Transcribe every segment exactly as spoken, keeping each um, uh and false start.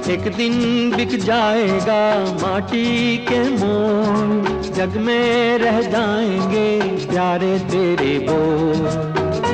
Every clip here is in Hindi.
एक दिन बिक जाएगा माटी के मोल, जग में रह जाएंगे प्यारे तेरे बोल।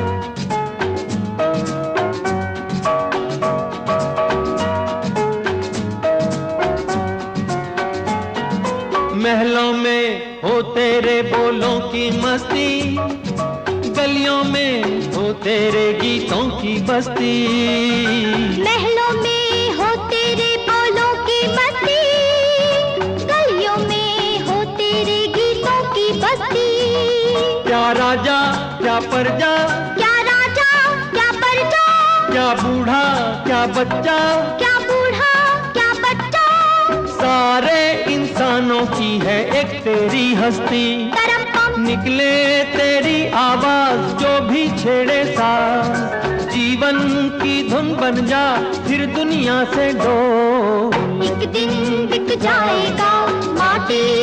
महलों में हो तेरे बोलों की मस्ती, गलियों में हो तेरे गीतों की बस्ती। महलों में हो तेरे बोलों की मस्ती, गलियों में हो तेरे गीतों की बस्ती। क्या राजा क्या प्रजा, क्या राजा क्या प्रजा, क्या बूढ़ा क्या बच्चा, क्या बूढ़ा क्या बच्चा, सारे इंसानों की है एक तेरी हस्ती। निकले तेरी आवाज जो भी छेड़े साथ, जीवन की धुन बन जा फिर दुनिया से डोल। एक दिन बिक जाएगा माटी